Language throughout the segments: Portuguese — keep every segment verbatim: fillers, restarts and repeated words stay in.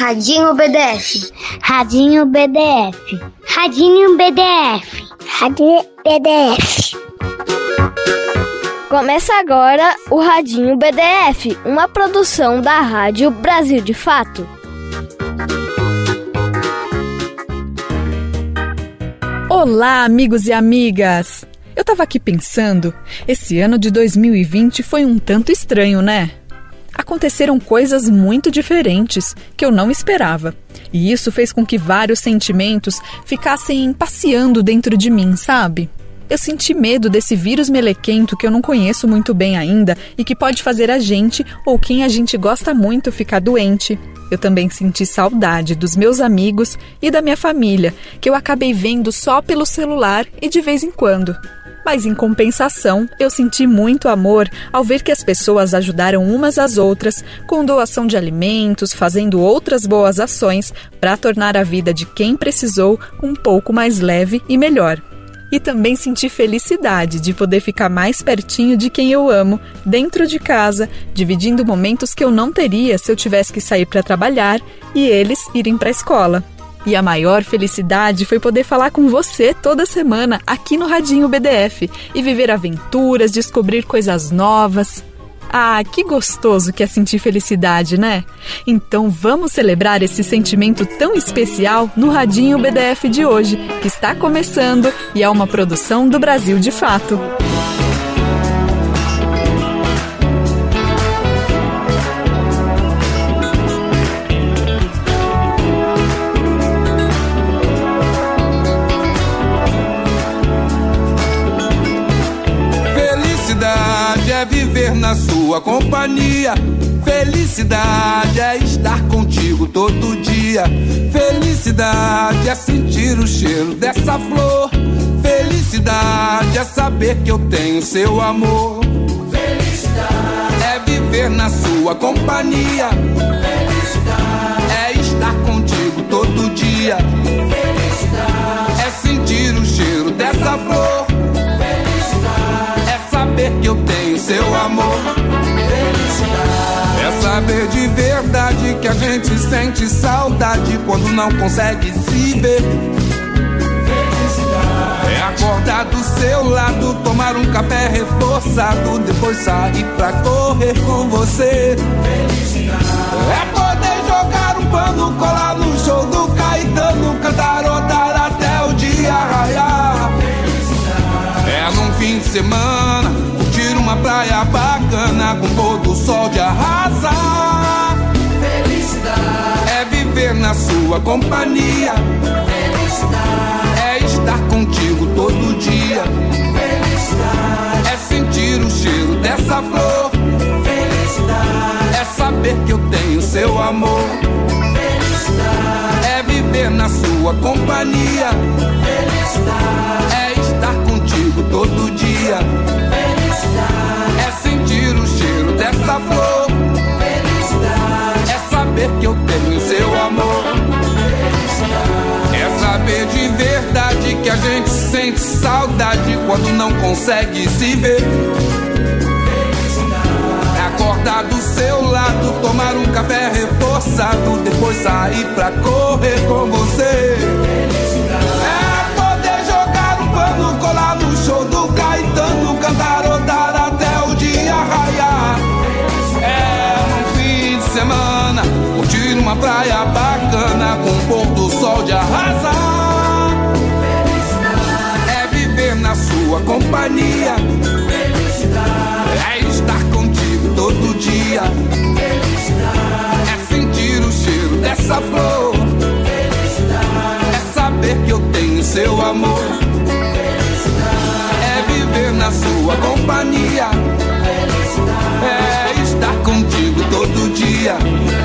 Radinho B D F. Radinho B D F. Radinho B D F. Radinho B D F. Começa agora o Radinho B D F, uma produção da Rádio Brasil de Fato. Olá, amigos e amigas! Eu tava aqui pensando, esse ano de dois mil e vinte foi um tanto estranho, né? Aconteceram coisas muito diferentes que eu não esperava. E isso fez com que vários sentimentos ficassem passeando dentro de mim, sabe? Eu senti medo desse vírus melequento que eu não conheço muito bem ainda e que pode fazer a gente ou quem a gente gosta muito ficar doente. Eu também senti saudade dos meus amigos e da minha família, que eu acabei vendo só pelo celular e de vez em quando. Mas, em compensação, eu senti muito amor ao ver que as pessoas ajudaram umas às outras com doação de alimentos, fazendo outras boas ações para tornar a vida de quem precisou um pouco mais leve e melhor. E também senti felicidade de poder ficar mais pertinho de quem eu amo, dentro de casa, dividindo momentos que eu não teria se eu tivesse que sair para trabalhar e eles irem para a escola. E a maior felicidade foi poder falar com você toda semana aqui no Radinho B D F e viver aventuras, descobrir coisas novas. Ah, que gostoso que é sentir felicidade, né? Então vamos celebrar esse sentimento tão especial no Radinho B D F de hoje, que está começando e é uma produção do Brasil de Fato. É viver na sua companhia. Felicidade é estar contigo todo dia. Felicidade é sentir o cheiro dessa flor. Felicidade é saber que eu tenho seu amor. Felicidade é viver na sua companhia. Felicidade é estar contigo todo dia. Felicidade é sentir o cheiro dessa flor. Saber que eu tenho seu amor. Felicidade é saber de verdade que a gente sente saudade quando não consegue se ver. Felicidade é acordar do seu lado, tomar um café reforçado, depois sair pra correr com você. Felicidade é poder jogar um pano, colar no show do Caetano, cantarotar até o dia raiar. É num fim de semana, curtir uma praia bacana com pôr do sol de arrasar. Felicidade é viver na sua companhia. Felicidade é estar contigo todo dia. Felicidade é sentir o cheiro dessa flor. Felicidade é saber que eu tenho seu amor. Felicidade é viver na sua companhia. Felicidade é estar contigo todo dia. Felicidade é sentir o cheiro dessa flor. Felicidade é saber que eu tenho seu amor. Felicidade é saber de verdade que a gente sente saudade quando não consegue se ver. Felicidade é acordar do seu lado, tomar um café reforçado, depois sair pra correr com você. Felicidade é colar no show do Caetano, cantarotar até o dia raiar. É um fim de semana, curtir uma praia bacana com pôr do sol de arrasar. É viver na sua companhia. É estar contigo todo dia. É sentir o cheiro dessa flor. É saber que eu tenho seu amor. Viver na sua companhia. É estar contigo todo dia.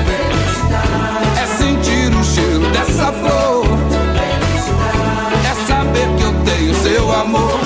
É sentir o cheiro dessa flor. É saber que eu tenho seu amor.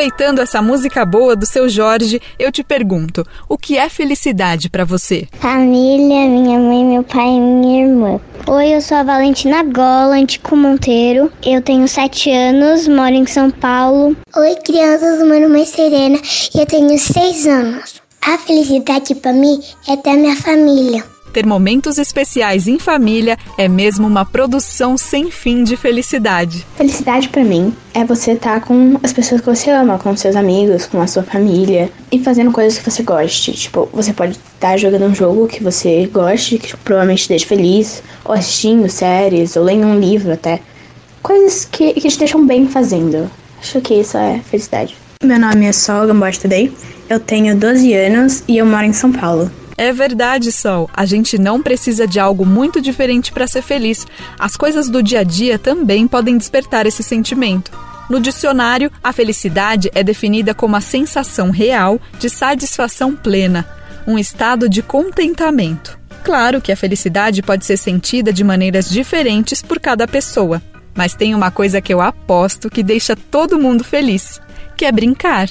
aproveitando essa música boa do seu Jorge, eu te pergunto, o que é felicidade pra você? Família, minha mãe, meu pai e minha irmã. Oi, eu sou a Valentina Gola, Antico Monteiro. Eu tenho sete anos, moro em São Paulo. Oi, crianças, meu nome é Serena e eu tenho seis anos. A felicidade pra mim é ter minha família. Ter momentos especiais em família é mesmo uma produção sem fim de felicidade. Felicidade pra mim é você estar com as pessoas que você ama, com seus amigos, com a sua família e fazendo coisas que você goste. Tipo, você pode estar jogando um jogo que você goste, que provavelmente te deixa feliz, ou assistindo séries, ou lendo um livro até. Coisas que, que te deixam bem fazendo. Acho que isso é felicidade. Meu nome é Sol Gamboa Today, eu tenho doze anos e eu moro em São Paulo. É verdade, Sol. A gente não precisa de algo muito diferente para ser feliz. As coisas do dia a dia também podem despertar esse sentimento. No dicionário, a felicidade é definida como a sensação real de satisfação plena, um estado de contentamento. Claro que a felicidade pode ser sentida de maneiras diferentes por cada pessoa, mas tem uma coisa que eu aposto que deixa todo mundo feliz, que é brincar.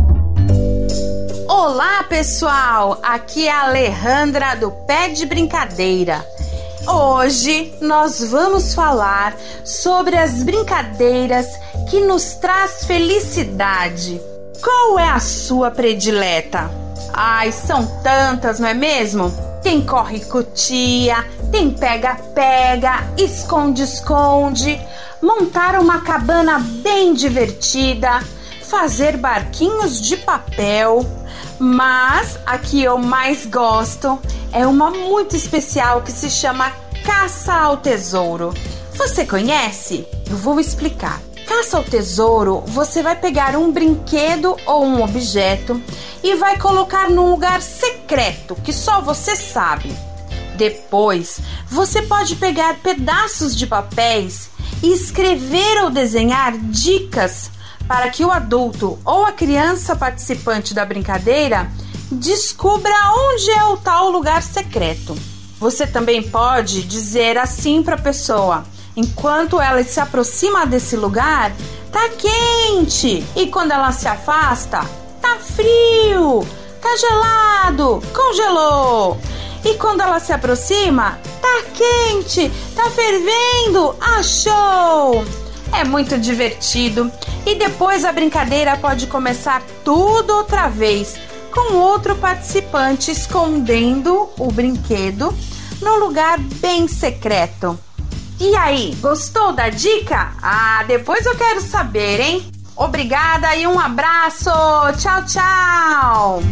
Olá, pessoal! Aqui é a Alejandra do Pé de Brincadeira. Hoje nós vamos falar sobre as brincadeiras que nos traz felicidade. Qual é a sua predileta? Ai, são tantas, não é mesmo? Tem corre-cutia, tem pega-pega, esconde-esconde, montar uma cabana bem divertida, fazer barquinhos de papel. Mas a que eu mais gosto é uma muito especial que se chama Caça ao Tesouro. Você conhece? Eu vou explicar. Caça ao tesouro, você vai pegar um brinquedo ou um objeto e vai colocar num lugar secreto que só você sabe. Depois, você pode pegar pedaços de papéis e escrever ou desenhar dicas para que o adulto ou a criança participante da brincadeira descubra onde é o tal lugar secreto. Você também pode dizer assim para a pessoa: enquanto ela se aproxima desse lugar, tá quente, e quando ela se afasta, tá frio, tá gelado, congelou. E quando ela se aproxima, tá quente, tá fervendo, achou. É muito divertido. E depois a brincadeira pode começar tudo outra vez, com outro participante escondendo o brinquedo num lugar bem secreto. E aí, gostou da dica? Ah, depois eu quero saber, hein? Obrigada e um abraço! Tchau, tchau!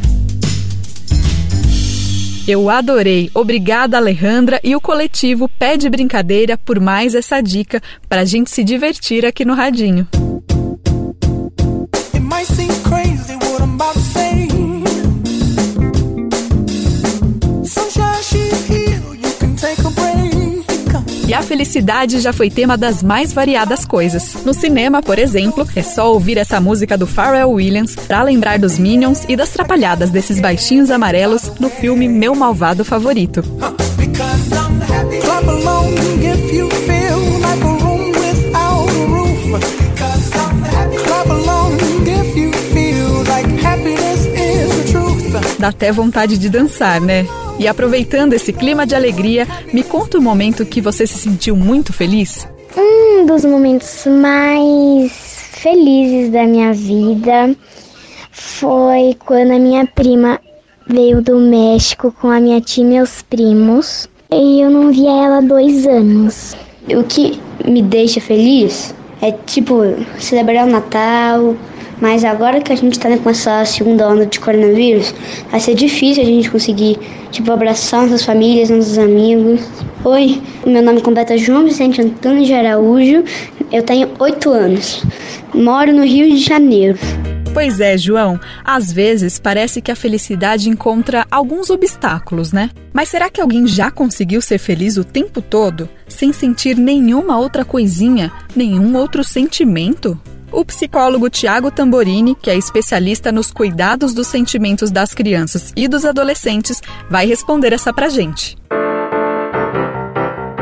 Eu adorei. Obrigada, Alejandra e o coletivo Pé de Brincadeira por mais essa dica para a gente se divertir aqui no Radinho. E a felicidade já foi tema das mais variadas coisas. No cinema, por exemplo, é só ouvir essa música do Pharrell Williams para lembrar dos Minions e das trapalhadas desses baixinhos amarelos no filme Meu Malvado Favorito. Dá até vontade de dançar, né? E aproveitando esse clima de alegria, me conta um momento que você se sentiu muito feliz. Um dos momentos mais felizes da minha vida foi quando a minha prima veio do México com a minha tia e meus primos. E eu não via ela há dois anos. O que me deixa feliz é, tipo, celebrar o Natal. Mas agora que a gente tá com essa segunda onda de coronavírus, vai ser difícil a gente conseguir, tipo, abraçar nossas famílias, nossos amigos. Oi, meu nome completo é João Vicente Antônio de Araújo, eu tenho oito anos, moro no Rio de Janeiro. Pois é, João, às vezes parece que a felicidade encontra alguns obstáculos, né? Mas será que alguém já conseguiu ser feliz o tempo todo, sem sentir nenhuma outra coisinha, nenhum outro sentimento? O psicólogo Tiago Tamborini, que é especialista nos cuidados dos sentimentos das crianças e dos adolescentes, vai responder essa pra gente.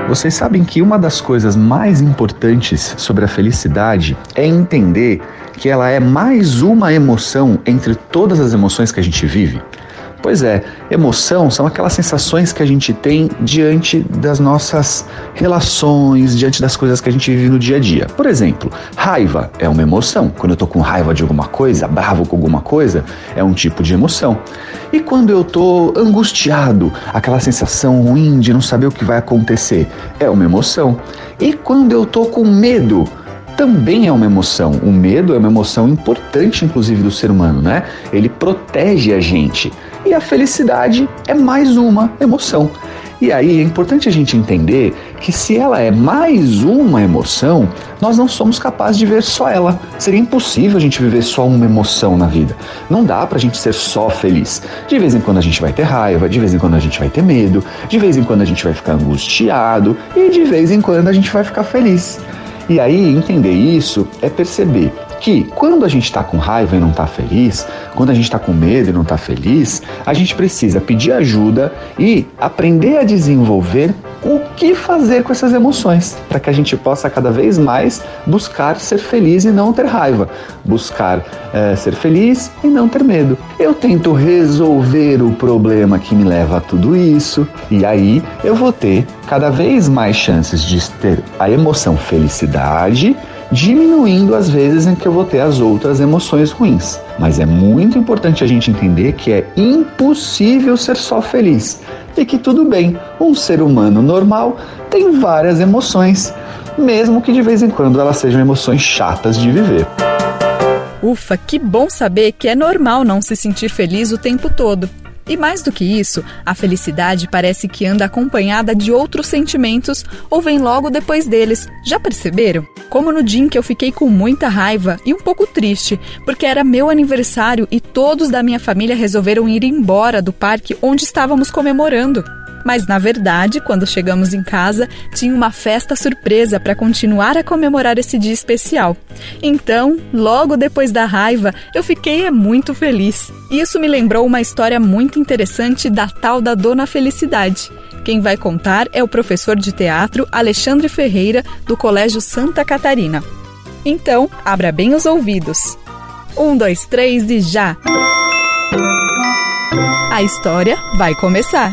Vocês sabem que uma das coisas mais importantes sobre a felicidade é entender que ela é mais uma emoção entre todas as emoções que a gente vive? Pois é, emoção são aquelas sensações que a gente tem diante das nossas relações, diante das coisas que a gente vive no dia a dia. Por exemplo, raiva é uma emoção. Quando eu tô com raiva de alguma coisa, bravo com alguma coisa, é um tipo de emoção. E quando eu tô angustiado, aquela sensação ruim de não saber o que vai acontecer, é uma emoção. E quando eu tô com medo, também é uma emoção. O medo é uma emoção importante, inclusive, do ser humano, né? Ele protege a gente. E a felicidade é mais uma emoção. E aí é importante a gente entender que se ela é mais uma emoção, nós não somos capazes de ver só ela. Seria impossível a gente viver só uma emoção na vida. Não dá pra gente ser só feliz. De vez em quando a gente vai ter raiva, de vez em quando a gente vai ter medo, de vez em quando a gente vai ficar angustiado e de vez em quando a gente vai ficar feliz. E aí, entender isso é perceber que quando a gente está com raiva e não está feliz, quando a gente está com medo e não está feliz, a gente precisa pedir ajuda e aprender a desenvolver o que fazer com essas emoções, para que a gente possa cada vez mais buscar ser feliz e não ter raiva, buscar é, ser feliz e não ter medo. Eu tento resolver o problema que me leva a tudo isso, e aí eu vou ter cada vez mais chances de ter a emoção felicidade, diminuindo as vezes em que eu vou ter as outras emoções ruins. Mas é muito importante a gente entender que é impossível ser só feliz e que tudo bem, um ser humano normal tem várias emoções, mesmo que de vez em quando elas sejam emoções chatas de viver. Ufa, que bom saber que é normal não se sentir feliz o tempo todo. E mais do que isso, a felicidade parece que anda acompanhada de outros sentimentos ou vem logo depois deles. Já perceberam? Como no dia em que eu fiquei com muita raiva e um pouco triste, porque era meu aniversário e todos da minha família resolveram ir embora do parque onde estávamos comemorando. Mas, na verdade, quando chegamos em casa, tinha uma festa surpresa para continuar a comemorar esse dia especial. Então, logo depois da raiva, eu fiquei muito feliz. Isso me lembrou uma história muito interessante da tal da Dona Felicidade. Quem vai contar é o professor de teatro Alexandre Ferreira, do Colégio Santa Catarina. Então, abra bem os ouvidos. Um, dois, três e já! A história vai começar!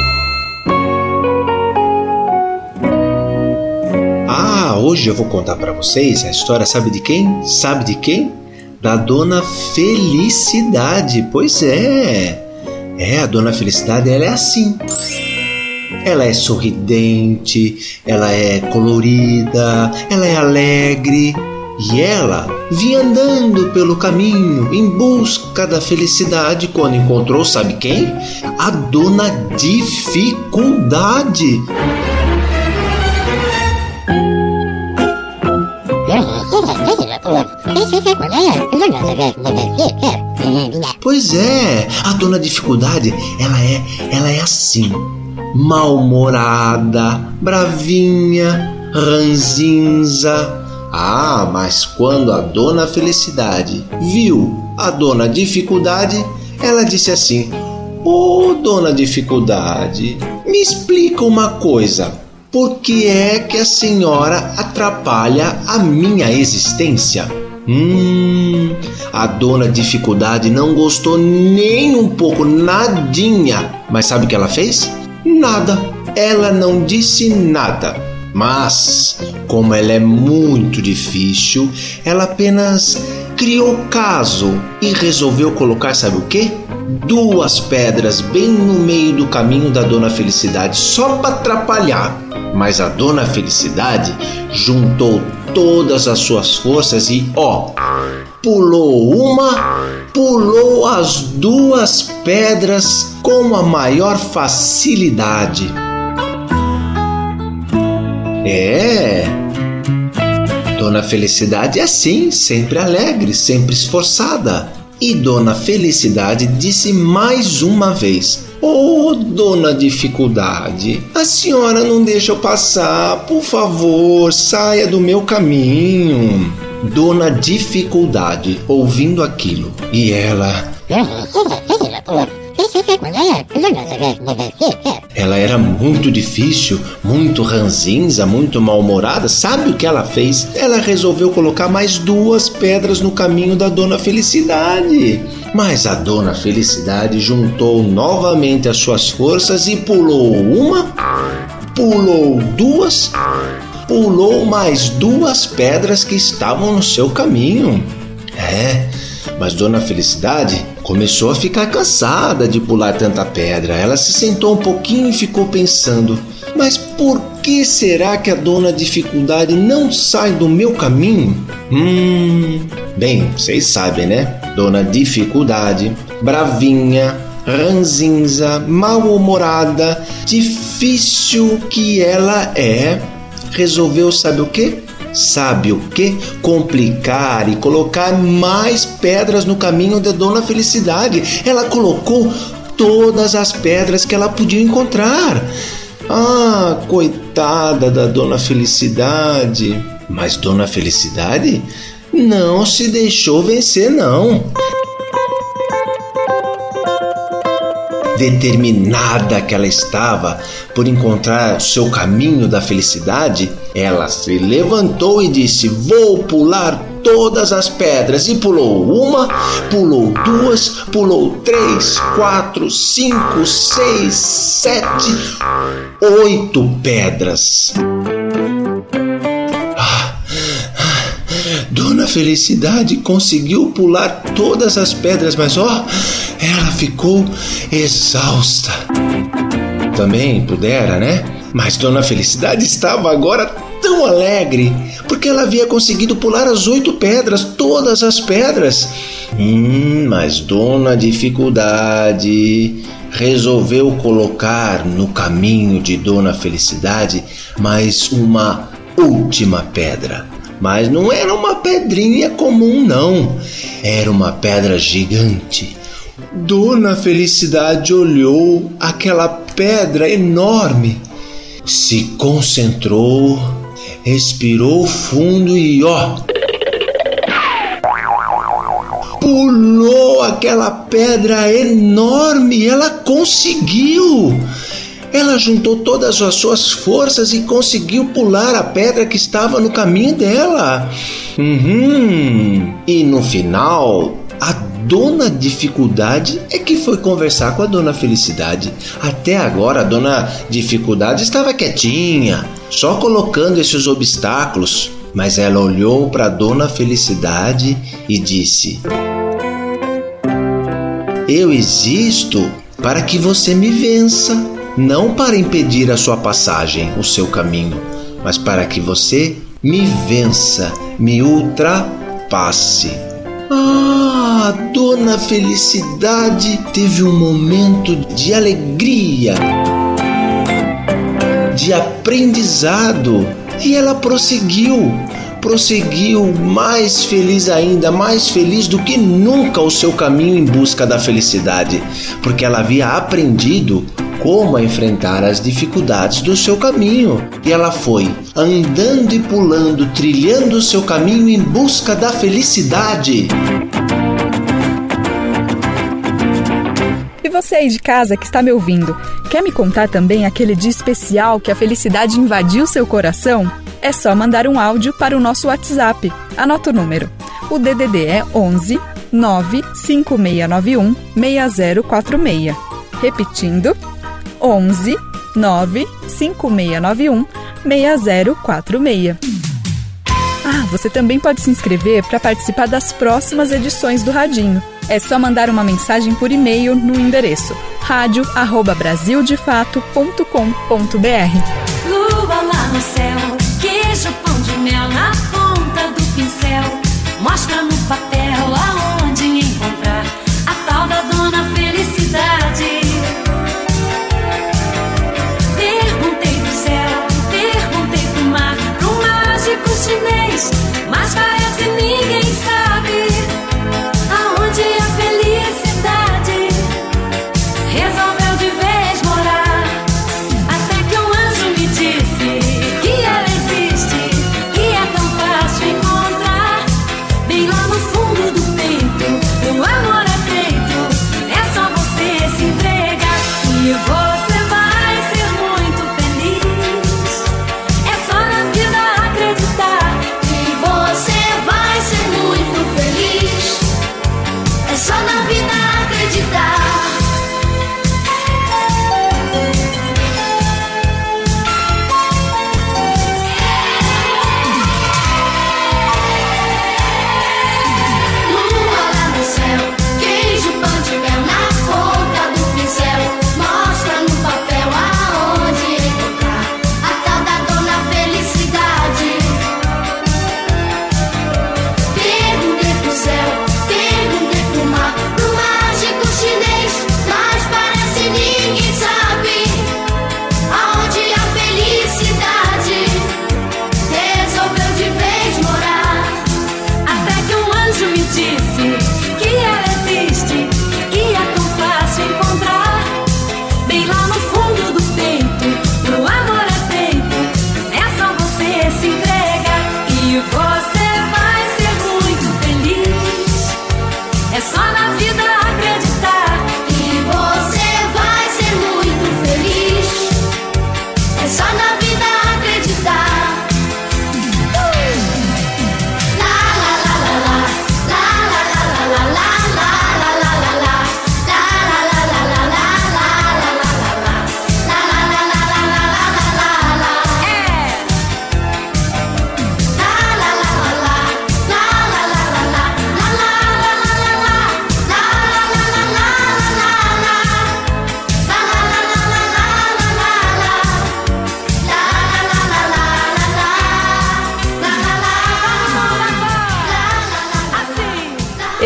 Ah, hoje eu vou contar para vocês a história, sabe de quem? Sabe de quem? Da Dona Felicidade. Pois é. É, a Dona Felicidade, ela é assim. Ela é sorridente, ela é colorida, ela é alegre. E ela vinha andando pelo caminho em busca da felicidade quando encontrou, sabe quem? A Dona Dificuldade. Pois é, a Dona Dificuldade, ela é, ela é assim, mal-humorada, bravinha, ranzinza. Ah, mas quando a Dona Felicidade viu a Dona Dificuldade, ela disse assim: "Ô, Dona Dificuldade, me explica uma coisa. Por que é que a senhora atrapalha a minha existência?" Hum, a Dona Dificuldade não gostou nem um pouco, nadinha. Mas sabe o que ela fez? Nada. Ela não disse nada. Mas, como ela é muito difícil, ela apenas criou caso e resolveu colocar, sabe o quê? Duas pedras bem no meio do caminho da Dona Felicidade, só para atrapalhar. Mas a Dona Felicidade juntou todas as suas forças e, ó, pulou uma, pulou as duas pedras com a maior facilidade. É, Dona Felicidade é assim, sempre alegre, sempre esforçada. E Dona Felicidade disse mais uma vez: "Ô, Dona Dificuldade, a senhora não deixa eu passar, por favor, saia do meu caminho." Dona Dificuldade, ouvindo aquilo, e ela... ela era muito difícil, muito ranzinza, muito mal-humorada. Sabe o que ela fez? Ela resolveu colocar mais duas pedras no caminho da Dona Felicidade. Mas a Dona Felicidade juntou novamente as suas forças e pulou uma, pulou duas, pulou mais duas pedras que estavam no seu caminho. É, mas Dona Felicidade começou a ficar cansada de pular tanta pedra. Ela se sentou um pouquinho e ficou pensando: mas por que será que a Dona Dificuldade não sai do meu caminho? Hum, bem, vocês sabem, né? Dona Dificuldade, bravinha, ranzinza, mal-humorada, difícil que ela é, resolveu, sabe o quê? Sabe o que? Complicar e colocar mais pedras no caminho da Dona Felicidade. Ela colocou todas as pedras que ela podia encontrar. Ah, coitada da Dona Felicidade. Mas Dona Felicidade não se deixou vencer, não. Determinada que ela estava por encontrar o seu caminho da felicidade, ela se levantou e disse: vou pular todas as pedras. E pulou uma, pulou duas, pulou três, quatro, cinco, seis, sete, oito pedras. Dona Felicidade conseguiu pular todas as pedras, mas ó, ela ficou exausta. Também pudera, né? Mas Dona Felicidade estava agora tão alegre, porque ela havia conseguido pular as oito pedras, todas as pedras. Hum, mas Dona Dificuldade resolveu colocar no caminho de Dona Felicidade mais uma última pedra. Mas não era uma pedrinha comum, não. Era uma pedra gigante. Dona Felicidade olhou aquela pedra enorme, se concentrou, respirou fundo e ó, pulou aquela pedra enorme. Ela conseguiu. Ela juntou todas as suas forças e conseguiu pular a pedra que estava no caminho dela. Uhum. E no final, a Dona Dificuldade é que foi conversar com a Dona Felicidade. Até agora a Dona Dificuldade estava quietinha, só colocando esses obstáculos. Mas ela olhou para a Dona Felicidade e disse: eu existo para que você me vença. Não para impedir a sua passagem, o seu caminho, mas para que você me vença, me ultrapasse. Ah, Dona Felicidade teve um momento de alegria, de aprendizado, e ela prosseguiu, prosseguiu mais feliz ainda, mais feliz do que nunca o seu caminho em busca da felicidade, porque ela havia aprendido como enfrentar as dificuldades do seu caminho. E ela foi andando e pulando, trilhando o seu caminho em busca da felicidade. E você aí de casa que está me ouvindo, quer me contar também aquele dia especial que a felicidade invadiu seu coração? É só mandar um áudio para o nosso WhatsApp. Anota o número. O D D D é onze nove cinco seis nove um seis zero quatro seis. Repetindo, onze nove cinco seis nove um seis zero quatro seis. Ah, você também pode se inscrever para participar das próximas edições do Radinho. É só mandar uma mensagem por e-mail no endereço rádio arroba brasil de fato ponto com ponto b r. Lua lá no céu, queijo, pão de mel na ponta do pincel. Mostra no papel aonde encontrar a tal da Dona Felicidade. Chinês, mas parece ninguém sabe aonde a felicidade resolveu de vez morar. Até que um anjo me disse que ela existe, que é tão fácil encontrar, bem lá no fundo do peito.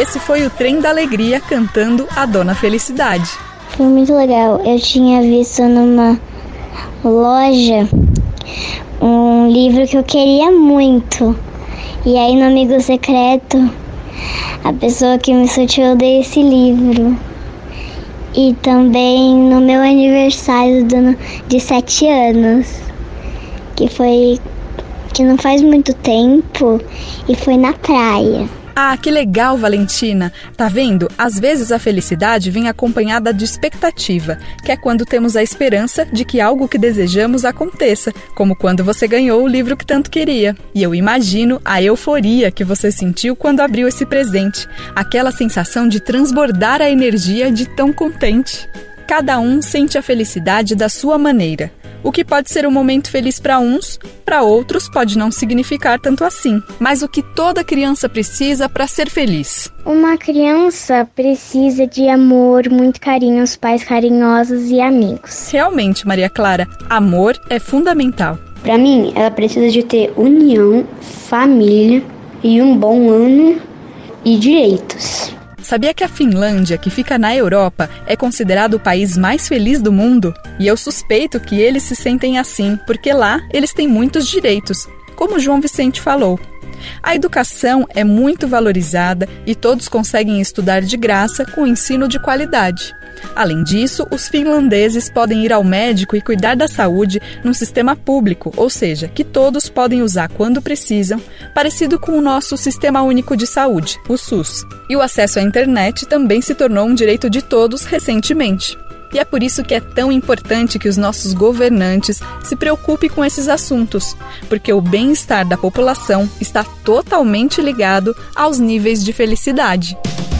esse foi o Trem da Alegria cantando a Dona Felicidade. Foi muito legal. Eu tinha visto numa loja um livro que eu queria muito. E aí no Amigo Secreto, a pessoa que me sorteou deu esse livro. E também no meu aniversário do, de sete anos, que foi que não faz muito tempo, e foi na praia. Ah, que legal, Valentina! Tá vendo? Às vezes a felicidade vem acompanhada de expectativa, que é quando temos a esperança de que algo que desejamos aconteça, como quando você ganhou o livro que tanto queria. E eu imagino a euforia que você sentiu quando abriu esse presente, aquela sensação de transbordar a energia de tão contente. Cada um sente a felicidade da sua maneira. O que pode ser um momento feliz para uns, para outros pode não significar tanto assim. Mas o que toda criança precisa para ser feliz? Uma criança precisa de amor, muito carinho, os pais carinhosos e amigos. Realmente, Maria Clara, amor é fundamental. Para mim, ela precisa de ter união, família e um bom ano e direitos. Sabia que a Finlândia, que fica na Europa, é considerado o país mais feliz do mundo? E eu suspeito que eles se sentem assim, porque lá eles têm muitos direitos, como o João Vicente falou. A educação é muito valorizada e todos conseguem estudar de graça com ensino de qualidade. Além disso, os finlandeses podem ir ao médico e cuidar da saúde num sistema público, ou seja, que todos podem usar quando precisam, parecido com o nosso Sistema Único de Saúde, o SUS. E o acesso à internet também se tornou um direito de todos recentemente. E é por isso que é tão importante que os nossos governantes se preocupem com esses assuntos, porque o bem-estar da população está totalmente ligado aos níveis de felicidade.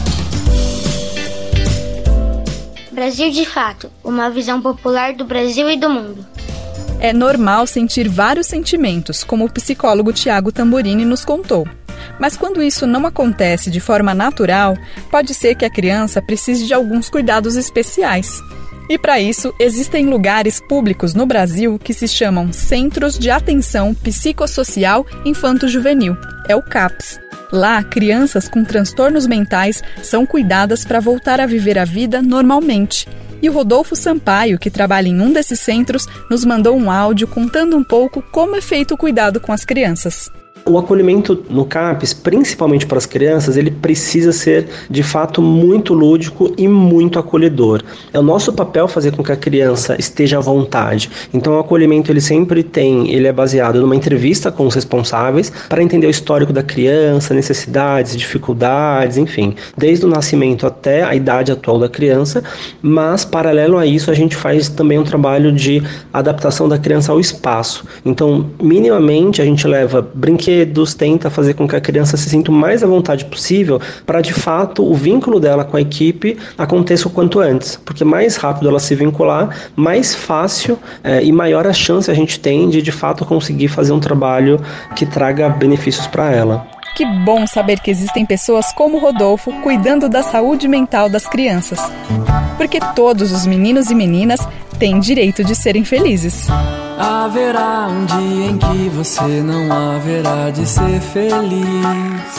Brasil de Fato, uma visão popular do Brasil e do mundo. É normal sentir vários sentimentos, como o psicólogo Tiago Tamborini nos contou. Mas quando isso não acontece de forma natural, pode ser que a criança precise de alguns cuidados especiais. E para isso, existem lugares públicos no Brasil que se chamam Centros de Atenção Psicossocial Infanto-Juvenil, é o CAPS. Lá, crianças com transtornos mentais são cuidadas para voltar a viver a vida normalmente. E o Rodolfo Sampaio, que trabalha em um desses centros, nos mandou um áudio contando um pouco como é feito o cuidado com as crianças. O acolhimento no CAPS, principalmente para as crianças, ele precisa ser, de fato, muito lúdico e muito acolhedor. É o nosso papel fazer com que a criança esteja à vontade. Então, o acolhimento, ele sempre tem, ele é baseado numa entrevista com os responsáveis para entender o histórico da criança, necessidades, dificuldades, enfim, desde o nascimento até a idade atual da criança, mas, paralelo a isso, a gente faz também um trabalho de adaptação da criança ao espaço. Então, minimamente, a gente leva brinquedos, tenta fazer com que a criança se sinta o mais à vontade possível para, de fato, o vínculo dela com a equipe aconteça o quanto antes, porque mais rápido ela se vincular, mais fácil é, e maior a chance a gente tem de, de fato, conseguir fazer um trabalho que traga benefícios para ela. Que bom saber que existem pessoas como o Rodolfo cuidando da saúde mental das crianças. Porque todos os meninos e meninas têm direito de serem felizes. Haverá um dia em que você não haverá de ser feliz.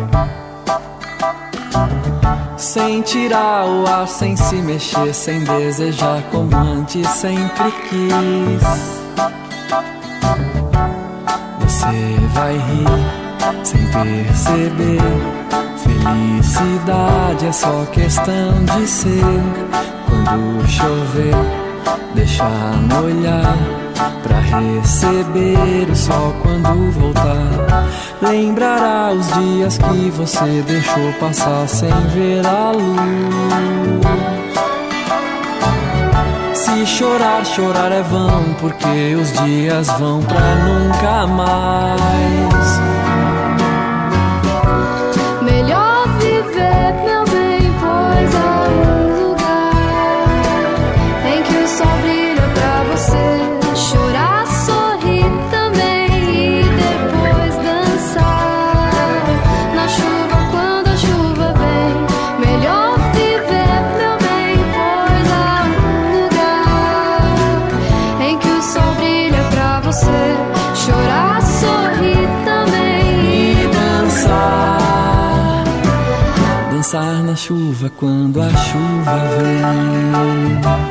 Sem tirar o ar, sem se mexer, sem desejar como antes sempre quis. Você vai rir sem perceber. Felicidade é só questão de ser. Quando chover, deixar molhar, pra receber o sol quando voltar. Lembrará os dias que você deixou passar sem ver a luz. Se chorar, chorar é vão, porque os dias vão pra nunca mais. Melhor viver, meu bem, pois há um lugar em que o sol brilha pra você. Chorar, sorrir também e depois dançar na chuva quando a chuva vem. Melhor viver, meu bem, pois há um lugar em que o sol brilha pra você. Chorar, sorrir também chuva quando a chuva vem.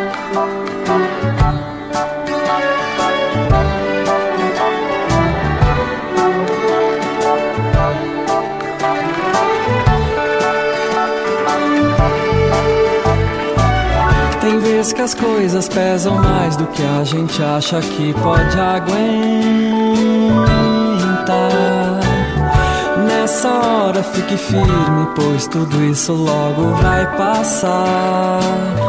Tem vezes que as coisas pesam mais do que a gente acha que pode aguentar. Nessa hora fique firme, pois tudo isso logo vai passar.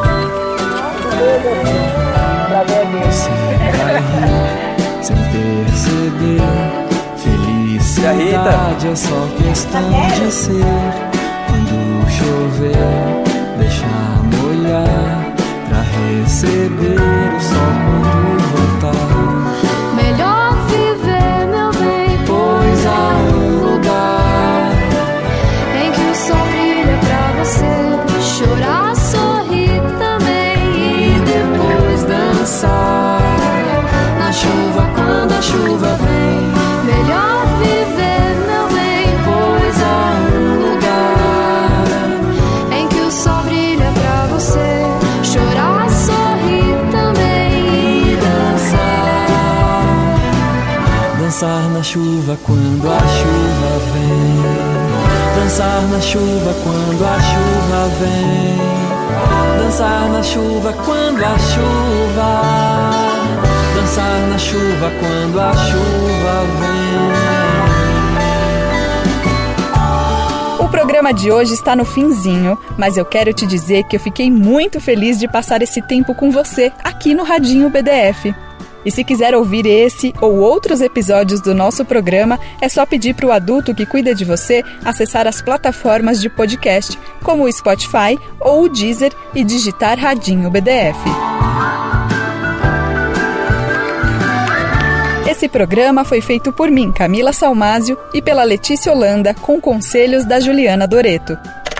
Você vai rir sem perceber. Felicidade é só questão de ser. Quando chover, deixa molhar pra receber o sol quando voltar. Melhor viver, meu bem, pois há um lugar em que o sol brilha pra você chorar, sorrir também e depois dançar na chuva quando a chuva vem. Melhor viver, meu bem, pois há um lugar em que o sol brilha pra você chorar, sorrir também e dançar. Dançar na chuva quando a chuva vem. Dançar na chuva quando a chuva vem. Dançar na chuva quando a chuva. Dançar na chuva quando a chuva vem. O programa de hoje está no finzinho, mas eu quero te dizer que eu fiquei muito feliz de passar esse tempo com você aqui no Radinho B D F. E se quiser ouvir esse ou outros episódios do nosso programa, é só pedir para o adulto que cuida de você acessar as plataformas de podcast, como o Spotify ou o Deezer, e digitar Radinho B D F. Esse programa foi feito por mim, Camila Salmásio, e pela Letícia Holanda, com conselhos da Juliana Doreto.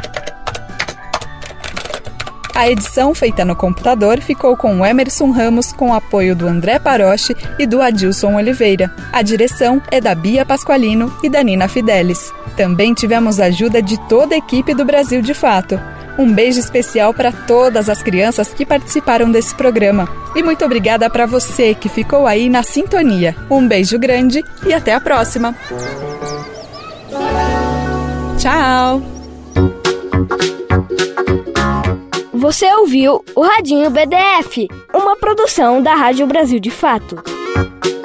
A edição feita no computador ficou com o Emerson Ramos, com apoio do André Paroche e do Adilson Oliveira. A direção é da Bia Pasqualino e da Nina Fidelis. Também tivemos a ajuda de toda a equipe do Brasil de Fato. Um beijo especial para todas as crianças que participaram desse programa. E muito obrigada para você que ficou aí na sintonia. Um beijo grande e até a próxima. Tchau! Você ouviu o Radinho B D F, uma produção da Rádio Brasil de Fato.